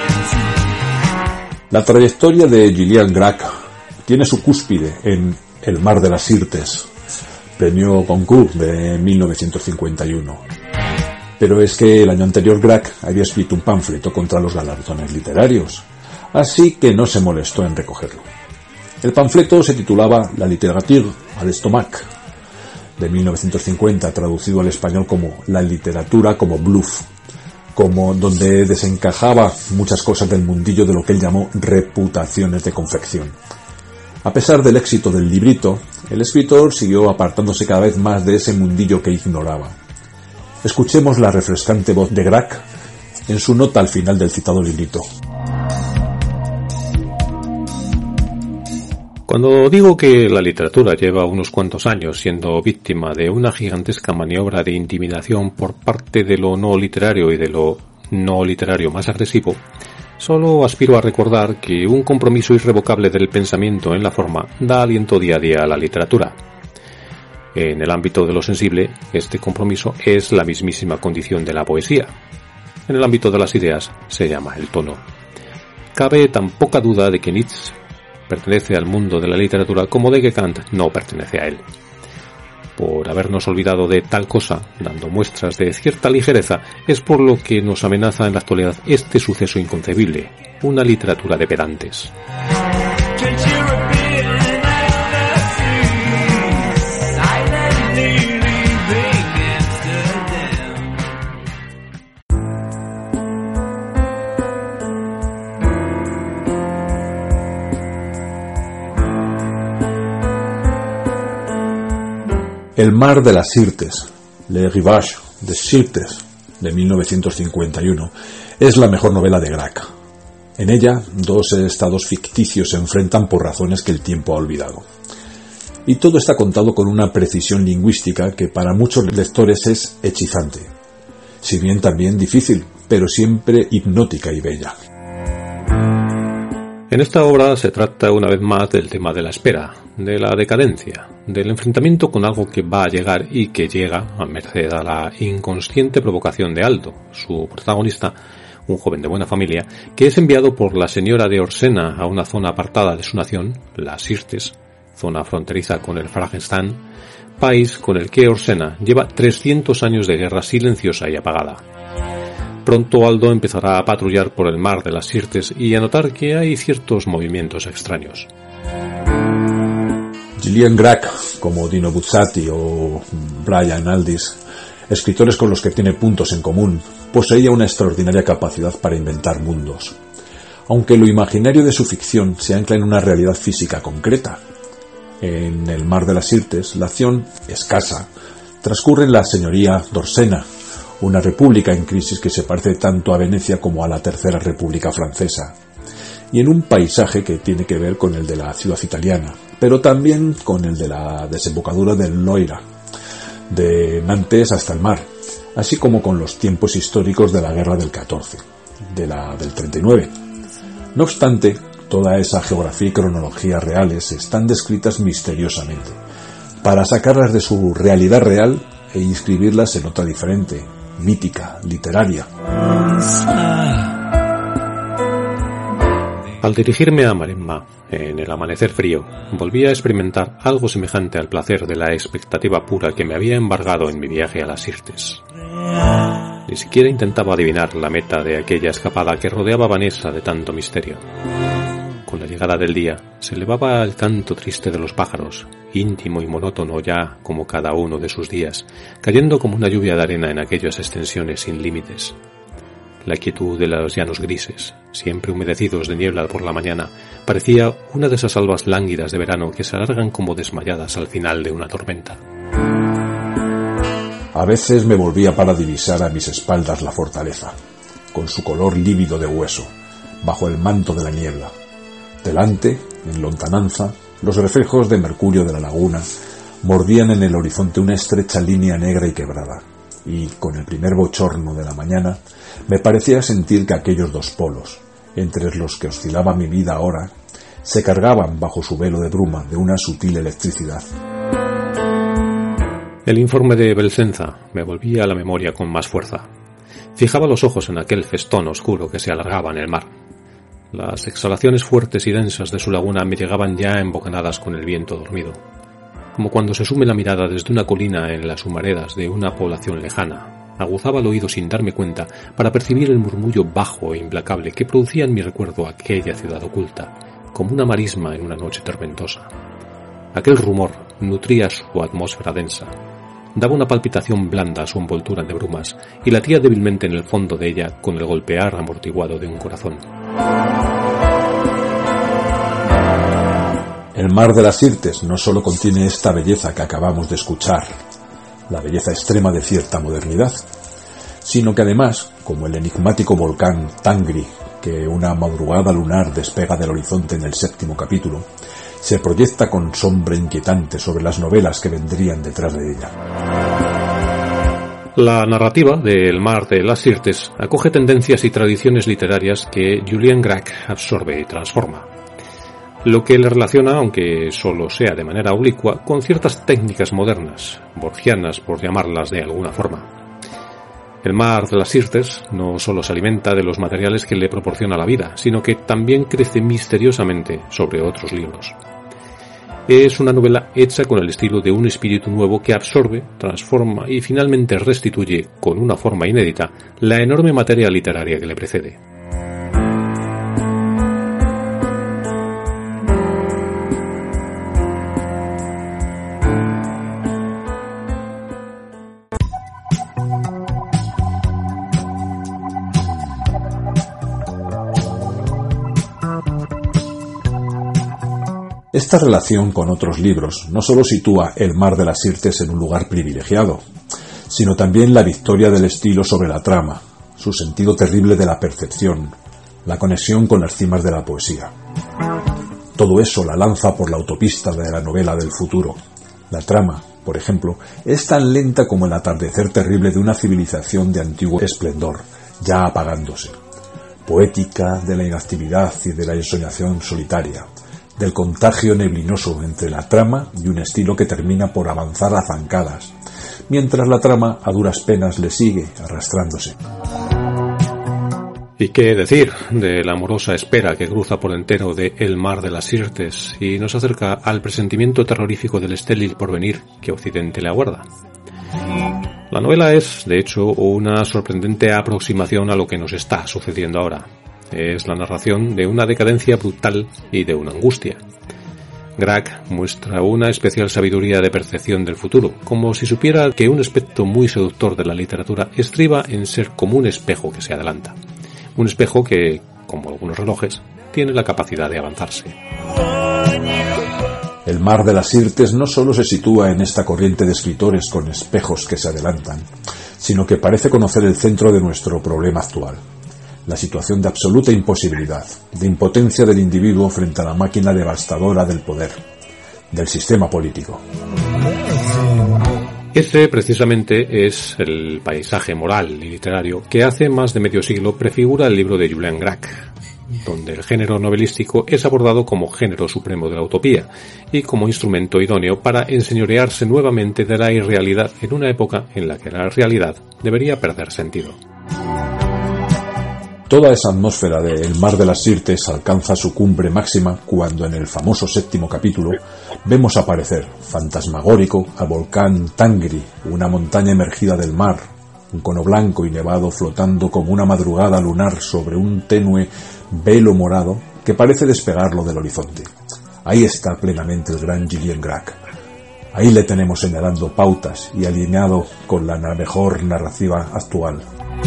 La trayectoria de Gillian Grac tiene su cúspide en El mar de las Sirtes, premio Goncourt de mil novecientos cincuenta y uno. Pero es que el año anterior Grac había escrito un panfleto contra los galardones literarios, así que no se molestó en recogerlo. El panfleto se titulaba La littérature à l'estomac, de mil novecientos cincuenta, traducido al español como La literatura como bluff, como donde desencajaba muchas cosas del mundillo de lo que él llamó reputaciones de confección. A pesar del éxito del librito, el escritor siguió apartándose cada vez más de ese mundillo que ignoraba. Escuchemos la refrescante voz de Grac en su nota al final del citado librito. Cuando digo que la literatura lleva unos cuantos años siendo víctima de una gigantesca maniobra de intimidación por parte de lo no literario y de lo no literario más agresivo, solo aspiro a recordar que un compromiso irrevocable del pensamiento en la forma da aliento día a día a la literatura. En el ámbito de lo sensible, este compromiso es la mismísima condición de la poesía. En el ámbito de las ideas, se llama el tono. Cabe tan poca duda de que Nietzsche pertenece al mundo de la literatura como de que Kant no pertenece a él. Por habernos olvidado de tal cosa, dando muestras de cierta ligereza, es por lo que nos amenaza en la actualidad este suceso inconcebible, una literatura de pedantes. El mar de las Sirtes, Le Rivage des Sirtes, de mil novecientos cincuenta y uno, es la mejor novela de Grac. En ella, dos estados ficticios se enfrentan por razones que el tiempo ha olvidado. Y todo está contado con una precisión lingüística que para muchos lectores es hechizante, si bien también difícil, pero siempre hipnótica y bella. En esta obra se trata una vez más del tema de la espera, de la decadencia, del enfrentamiento con algo que va a llegar y que llega a merced a la inconsciente provocación de Aldo, su protagonista, un joven de buena familia, que es enviado por la señora de Orsena a una zona apartada de su nación, las Sirtes, zona fronteriza con el Frankenstein, país con el que Orsena lleva trescientos años de guerra silenciosa y apagada. Pronto Aldo empezará a patrullar por el mar de las Sirtes y a notar que hay ciertos movimientos extraños. Gillian Grac, como Dino Buzzati o Brian Aldiss, escritores con los que tiene puntos en común, poseía una extraordinaria capacidad para inventar mundos. Aunque lo imaginario de su ficción se ancla en una realidad física concreta. En el mar de las Sirtes, la acción escasa transcurre en la señoría d'Orsena, una república en crisis que se parece tanto a Venecia como a la Tercera República Francesa, y en un paisaje que tiene que ver con el de la ciudad italiana, pero también con el de la desembocadura del Loira, de Nantes hasta el mar, así como con los tiempos históricos de la guerra del catorce, de la del treinta y nueve. No obstante, toda esa geografía y cronología reales están descritas misteriosamente, para sacarlas de su realidad real e inscribirlas en otra diferente, mítica, literaria. Al dirigirme a Maremma, en el amanecer frío, volví a experimentar algo semejante al placer de la expectativa pura que me había embargado en mi viaje a las Sirtes. Ni siquiera intentaba adivinar la meta de aquella escapada que rodeaba a Vanessa de tanto misterio. Con la llegada del día, se elevaba el canto triste de los pájaros, íntimo y monótono ya como cada uno de sus días, cayendo como una lluvia de arena en aquellas extensiones sin límites. La quietud de los llanos grises, siempre humedecidos de niebla por la mañana, parecía una de esas albas lánguidas de verano que se alargan como desmayadas al final de una tormenta. A veces me volvía para divisar a mis espaldas la fortaleza, con su color lívido de hueso, bajo el manto de la niebla. Delante, en lontananza, los reflejos de mercurio de la laguna mordían en el horizonte una estrecha línea negra y quebrada, y, con el primer bochorno de la mañana, me parecía sentir que aquellos dos polos, entre los que oscilaba mi vida ahora, se cargaban bajo su velo de bruma de una sutil electricidad. El informe de Belsenza me volvía a la memoria con más fuerza. Fijaba los ojos en aquel festón oscuro que se alargaba en el mar. Las exhalaciones fuertes y densas de su laguna me llegaban ya embocanadas con el viento dormido, como cuando se sume la mirada desde una colina en las humaredas de una población lejana. Aguzaba el oído sin darme cuenta para percibir el murmullo bajo e implacable que producía en mi recuerdo aquella ciudad oculta, como una marisma en una noche tormentosa. Aquel rumor nutría su atmósfera densa, daba una palpitación blanda a su envoltura de brumas y latía débilmente en el fondo de ella con el golpear amortiguado de un corazón. El mar de las Sirtes no solo contiene esta belleza que acabamos de escuchar, la belleza extrema de cierta modernidad, sino que además, como el enigmático volcán Tangri, que una madrugada lunar despega del horizonte en el séptimo capítulo, se proyecta con sombra inquietante sobre las novelas que vendrían detrás de ella. La narrativa del mar de las Sirtes acoge tendencias y tradiciones literarias que Julian Grach absorbe y transforma, lo que le relaciona, aunque solo sea de manera oblicua, con ciertas técnicas modernas, borgianas por llamarlas de alguna forma. El mar de las Sirtes no solo se alimenta de los materiales que le proporciona la vida, sino que también crece misteriosamente sobre otros libros. Es una novela hecha con el estilo de un espíritu nuevo que absorbe, transforma y finalmente restituye, con una forma inédita, la enorme materia literaria que le precede. Esta relación con otros libros no solo sitúa El mar de las Sirtes en un lugar privilegiado, sino también la victoria del estilo sobre la trama, su sentido terrible de la percepción, la conexión con las cimas de la poesía. Todo eso la lanza por la autopista de la novela del futuro. La trama, por ejemplo, es tan lenta como el atardecer terrible de una civilización de antiguo esplendor, ya apagándose. Poética de la inactividad y de la ensoñación solitaria, del contagio neblinoso entre la trama y un estilo que termina por avanzar a zancadas, mientras la trama a duras penas le sigue arrastrándose. ¿Y qué decir de la amorosa espera que cruza por entero de El mar de las Sirtes y nos acerca al presentimiento terrorífico del estéril porvenir que Occidente le aguarda? La novela es, de hecho, una sorprendente aproximación a lo que nos está sucediendo ahora. Es la narración de una decadencia brutal y de una angustia. Grach muestra una especial sabiduría de percepción del futuro, como si supiera que un aspecto muy seductor de la literatura estriba en ser como un espejo que se adelanta. Un espejo que, como algunos relojes, tiene la capacidad de avanzarse. El mar de las Sirtes no solo se sitúa en esta corriente de escritores con espejos que se adelantan, sino que parece conocer el centro de nuestro problema actual. La situación de absoluta imposibilidad, de impotencia del individuo frente a la máquina devastadora del poder, del sistema político. Ese precisamente es el paisaje moral y literario que hace más de medio siglo prefigura el libro de Julian Grach, donde el género novelístico es abordado como género supremo de la utopía y como instrumento idóneo para enseñorearse nuevamente de la irrealidad en una época en la que la realidad debería perder sentido. Toda esa atmósfera de El mar de las Sirtes alcanza su cumbre máxima cuando en el famoso séptimo capítulo vemos aparecer, fantasmagórico, al volcán Tangri, una montaña emergida del mar, un cono blanco y nevado flotando como una madrugada lunar sobre un tenue velo morado que parece despegarlo del horizonte. Ahí está plenamente el gran Julian Grach. Ahí le tenemos señalando pautas y alineado con la mejor narrativa actual.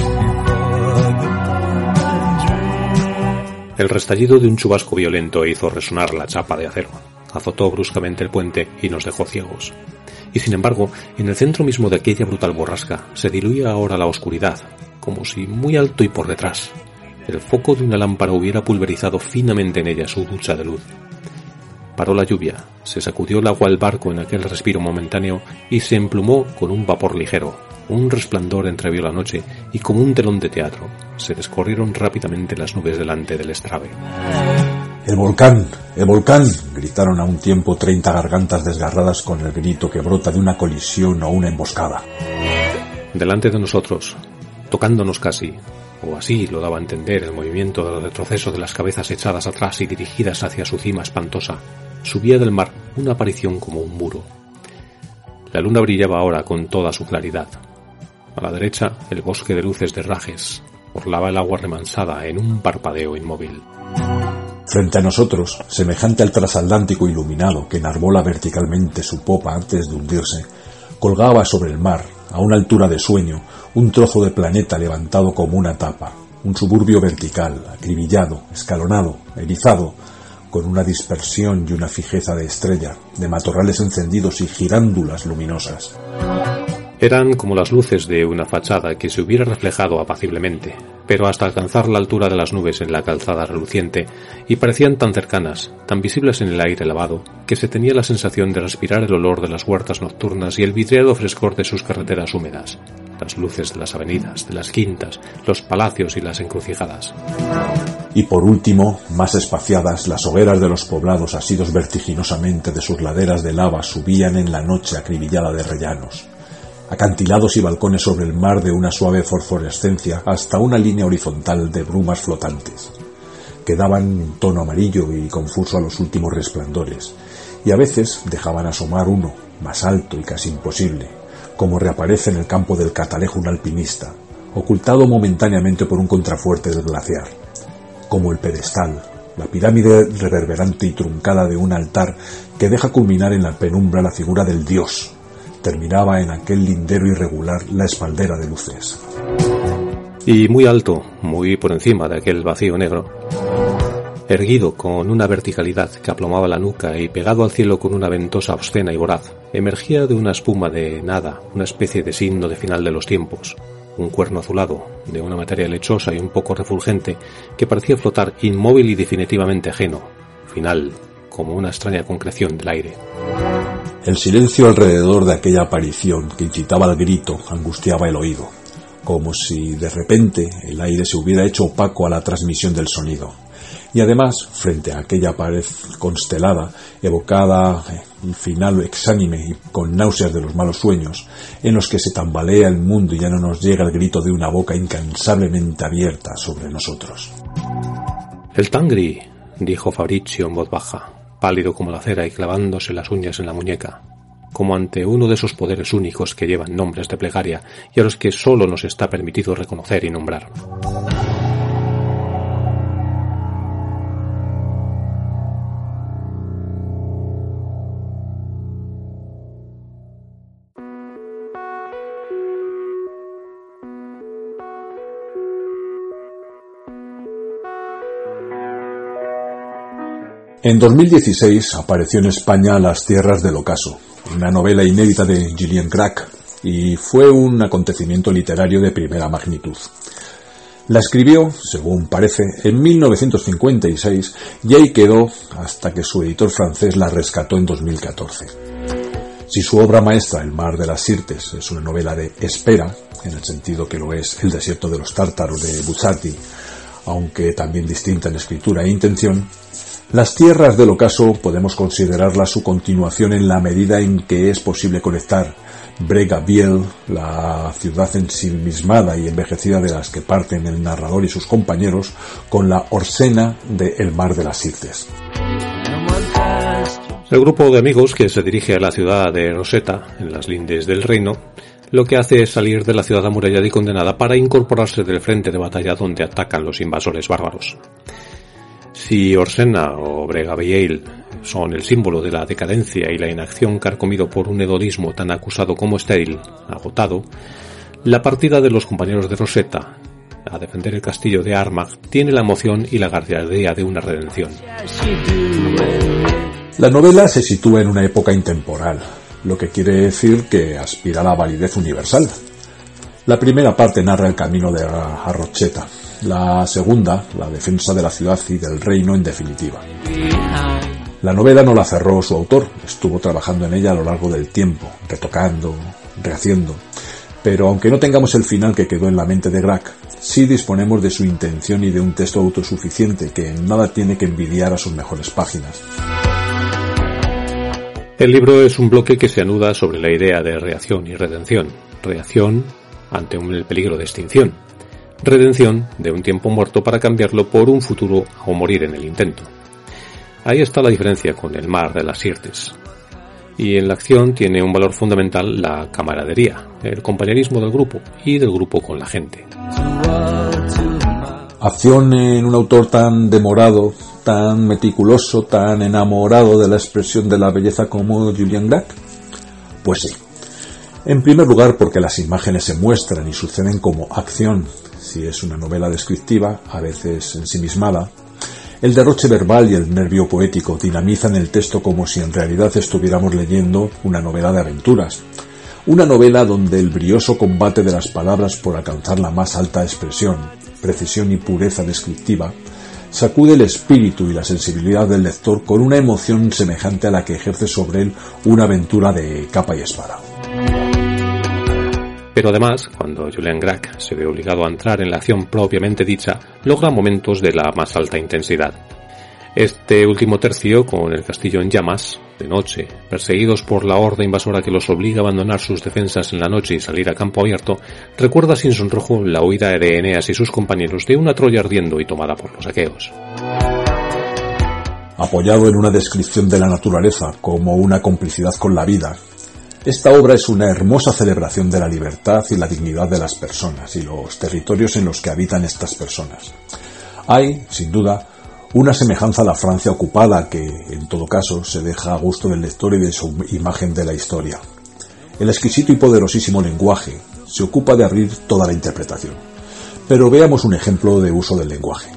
El restallido de un chubasco violento hizo resonar la chapa de acero, azotó bruscamente el puente y nos dejó ciegos. Y sin embargo, en el centro mismo de aquella brutal borrasca se diluía ahora la oscuridad, como si muy alto y por detrás el foco de una lámpara hubiera pulverizado finamente en ella su ducha de luz. Paró la lluvia, se sacudió el agua al barco en aquel respiro momentáneo y se emplumó con un vapor ligero, Un resplandor entreabrió la noche y, como un telón de teatro, se descorrieron rápidamente las nubes delante del estrave. ¡El volcán! ¡El volcán!, gritaron a un tiempo treinta gargantas desgarradas con el grito que brota de una colisión o una emboscada. Delante de nosotros, tocándonos casi, o así lo daba a entender el movimiento del retroceso de las cabezas echadas atrás y dirigidas hacia su cima espantosa, subía del mar una aparición como un muro. La luna brillaba ahora con toda su claridad. A la derecha, el bosque de luces de Rajes orlaba el agua remansada en un parpadeo inmóvil. Frente a nosotros, semejante al transatlántico iluminado que enarbola verticalmente su popa antes de hundirse, colgaba sobre el mar, a una altura de sueño, un trozo de planeta levantado como una tapa, un suburbio vertical, acribillado, escalonado, erizado, con una dispersión y una fijeza de estrella, de matorrales encendidos y girándulas luminosas. Eran como las luces de una fachada que se hubiera reflejado apaciblemente, pero hasta alcanzar la altura de las nubes en la calzada reluciente, y parecían tan cercanas, tan visibles en el aire lavado, que se tenía la sensación de respirar el olor de las huertas nocturnas y el vidriado frescor de sus carreteras húmedas, las luces de las avenidas, de las quintas, los palacios y las encrucijadas. Y por último, más espaciadas, las hogueras de los poblados asidos vertiginosamente de sus laderas de lava subían en la noche acribillada de rellanos, acantilados y balcones sobre el mar de una suave fosforescencia hasta una línea horizontal de brumas flotantes, que daban un tono amarillo y confuso a los últimos resplandores, y a veces dejaban asomar uno, más alto y casi imposible, como reaparece en el campo del Catalejo un alpinista, ocultado momentáneamente por un contrafuerte del glaciar, como el pedestal, la pirámide reverberante y truncada de un altar que deja culminar en la penumbra la figura del dios. Terminaba en aquel lindero irregular la espaldera de luces. Y muy alto, muy por encima de aquel vacío negro, erguido con una verticalidad que aplomaba la nuca y pegado al cielo con una ventosa obscena y voraz, emergía de una espuma de nada, una especie de signo de final de los tiempos, un cuerno azulado, de una materia lechosa y un poco refulgente, que parecía flotar inmóvil y definitivamente ajeno, final, como una extraña concreción del aire. El silencio alrededor de aquella aparición que incitaba al grito angustiaba el oído, como si de repente el aire se hubiera hecho opaco a la transmisión del sonido. Y además, frente a aquella pared constelada, evocada y final exánime y con náuseas de los malos sueños, en los que se tambalea el mundo y ya no nos llega el grito de una boca incansablemente abierta sobre nosotros. «El Tangri», dijo Fabrizio en voz baja, pálido como la cera y clavándose las uñas en la muñeca, como ante uno de esos poderes únicos que llevan nombres de plegaria y a los que solo nos está permitido reconocer y nombrar. En dos mil dieciséis apareció en España Las tierras del ocaso, una novela inédita de Gillian Crack, y fue un acontecimiento literario de primera magnitud. La escribió, según parece, en mil novecientos cincuenta y seis y ahí quedó hasta que su editor francés la rescató en dos mil catorce. Si su obra maestra, El mar de las Sirtes, es una novela de espera, en el sentido que lo es El desierto de los tártaros de Buzzati, aunque también distinta en escritura e intención, Las tierras del ocaso podemos considerarla su continuación en la medida en que es posible conectar Bregabiel, la ciudad ensimismada y envejecida de las que parten el narrador y sus compañeros, con la Orsena de El mar de las Sirtes. El grupo de amigos que se dirige a la ciudad de Rosetta, en las lindes del reino, lo que hace es salir de la ciudad amurallada y condenada para incorporarse del frente de batalla donde atacan los invasores bárbaros. Si Orsena o Bregabiel son el símbolo de la decadencia y la inacción carcomido por un hedonismo tan acusado como estéril, agotado, la partida de los compañeros de Rosetta a defender el castillo de Armagh tiene la emoción y la gallardía de una redención. La novela se sitúa en una época intemporal, lo que quiere decir que aspira a la validez universal. La primera parte narra el camino de a Rosetta, la segunda, la defensa de la ciudad y del reino en definitiva. La novela no la cerró su autor, estuvo trabajando en ella a lo largo del tiempo, retocando, rehaciendo, Pero aunque no tengamos el final que quedó en la mente de Grac, sí disponemos de su intención y de un texto autosuficiente que en nada tiene que envidiar a sus mejores páginas. El libro es un bloque que se anuda sobre la idea de reacción y redención. Reacción ante un peligro de extinción. Redención de un tiempo muerto para cambiarlo por un futuro o morir en el intento. Ahí está la diferencia con el mar de las Sirtes. Y en la acción tiene un valor fundamental la camaradería, el compañerismo del grupo y del grupo con la gente. Acción en un autor tan demorado, tan meticuloso, tan enamorado de la expresión de la belleza como Julian Grac. Pues sí. En primer lugar porque las imágenes se muestran y suceden como acción, si es una novela descriptiva, a veces ensimismada. El derroche verbal y el nervio poético dinamizan el texto como si en realidad estuviéramos leyendo una novela de aventuras. Una novela donde el brioso combate de las palabras por alcanzar la más alta expresión, precisión y pureza descriptiva, sacude el espíritu y la sensibilidad del lector con una emoción semejante a la que ejerce sobre él una aventura de capa y espada. Pero además, cuando Julian Grac se ve obligado a entrar en la acción propiamente dicha, logra momentos de la más alta intensidad. Este último tercio, con el castillo en llamas, de noche, perseguidos por la horda invasora que los obliga a abandonar sus defensas en la noche y salir a campo abierto, recuerda sin sonrojo la huida de Eneas y sus compañeros de una Troya ardiendo y tomada por los aqueos. Apoyado en una descripción de la naturaleza como una complicidad con la vida, esta obra es una hermosa celebración de la libertad y la dignidad de las personas y los territorios en los que habitan estas personas. Hay, sin duda, una semejanza a la Francia ocupada que, en todo caso, se deja a gusto del lector y de su imagen de la historia. El exquisito y poderosísimo lenguaje se ocupa de abrir toda la interpretación. Pero veamos un ejemplo de uso del lenguaje.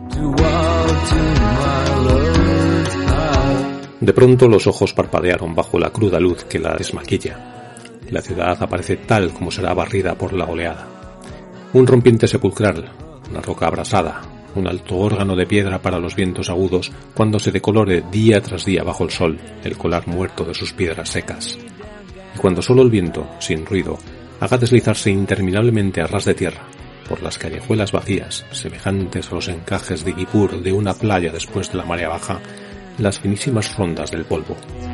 De pronto los ojos parpadearon bajo la cruda luz que la desmaquilla. La ciudad aparece tal como será barrida por la oleada. Un rompiente sepulcral, una roca abrasada, un alto órgano de piedra para los vientos agudos cuando se decolore día tras día bajo el sol el colar muerto de sus piedras secas. Y cuando solo el viento, sin ruido, haga deslizarse interminablemente a ras de tierra por las callejuelas vacías, semejantes a los encajes de guipur de una playa después de la marea baja, las finísimas rondas del polvo.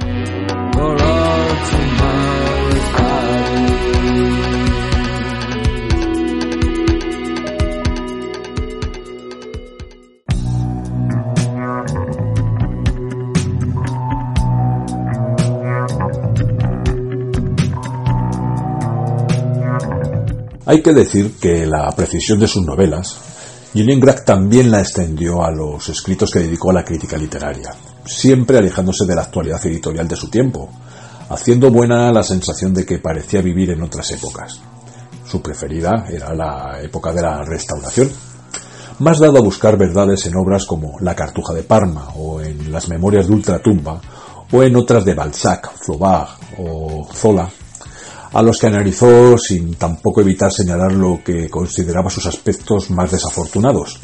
Hay que decir que la precisión de sus novelas, Julian Grac también la extendió a los escritos que dedicó a la crítica literaria, siempre alejándose de la actualidad editorial de su tiempo, haciendo buena la sensación de que parecía vivir en otras épocas. Su preferida era la época de la Restauración, más dado a buscar verdades en obras como La Cartuja de Parma o en Las Memorias de Ultratumba o en otras de Balzac, Flaubert o Zola, a los que analizó sin tampoco evitar señalar lo que consideraba sus aspectos más desafortunados.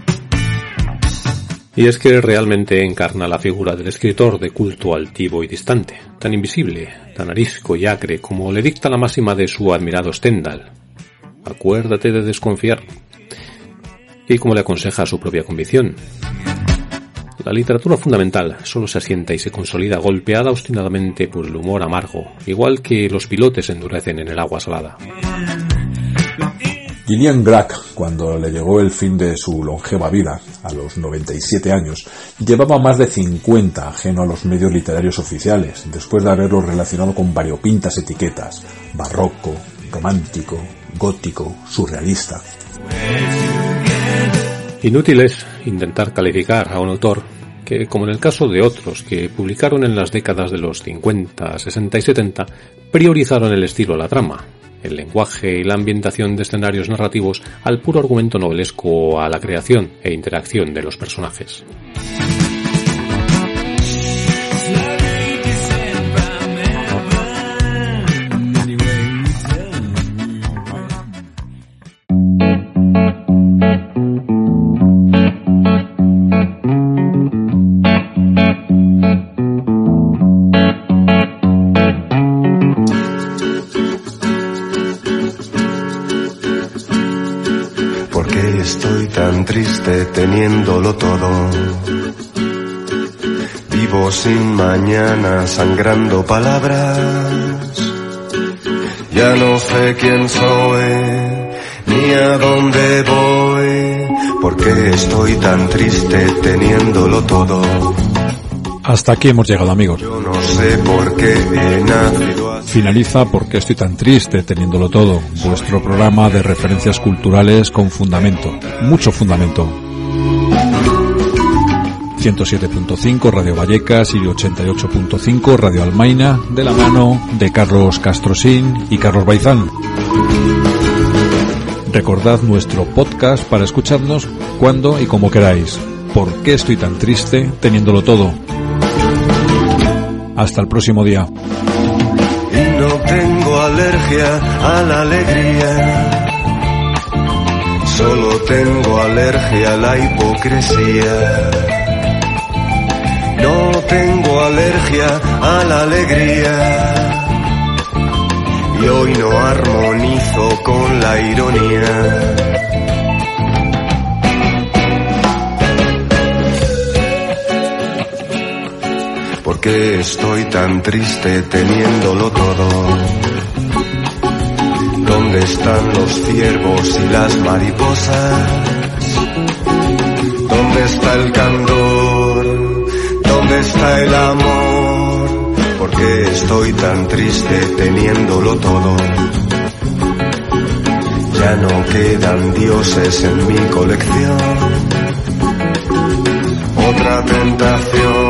Y es que realmente encarna la figura del escritor de culto altivo y distante, tan invisible, tan arisco y acre como le dicta la máxima de su admirado Stendhal: acuérdate de desconfiar. Y como le aconseja su propia convicción: la literatura fundamental solo se asienta y se consolida golpeada obstinadamente por el humor amargo, igual que los pilotes endurecen en el agua salada. Julian Grac, cuando le llegó el fin de su longeva vida, a los noventa y siete años, llevaba más de cincuenta ajeno a los medios literarios oficiales, después de haberlo relacionado con variopintas etiquetas: barroco, romántico, gótico, surrealista. Inútil es intentar calificar a un autor que, como en el caso de otros que publicaron en las décadas de los cincuenta, sesenta y setenta, priorizaron el estilo a la trama, el lenguaje y la ambientación de escenarios narrativos al puro argumento novelesco o a la creación e interacción de los personajes. triste teniéndolo todo. Vivo sin mañana, sangrando palabras. Ya no sé quién soy, ni a dónde voy. ¿Por qué estoy tan triste teniéndolo todo? Hasta aquí hemos llegado, amigos. Yo no sé por qué he nacido así. Finaliza ¿Por qué estoy tan triste teniéndolo todo? Vuestro programa de referencias culturales con fundamento, mucho fundamento. ciento siete punto cinco Radio Vallecas y ochenta y ocho punto cinco Radio Almaina, de la mano de Carlos Castrosín y Carlos Baizán. Recordad nuestro podcast para escucharnos cuando y como queráis. ¿Por qué estoy tan triste teniéndolo todo? Hasta el próximo día. Y no tengo alergia a la alegría, solo tengo alergia a la hipocresía. No tengo alergia a la alegría, y hoy no armonizo con la ironía. ¿Por qué estoy tan triste teniéndolo todo? ¿Dónde están los ciervos y las mariposas? ¿Dónde está el candor? ¿Dónde está el amor? ¿Por qué estoy tan triste teniéndolo todo? Ya no quedan dioses en mi colección. Otra tentación.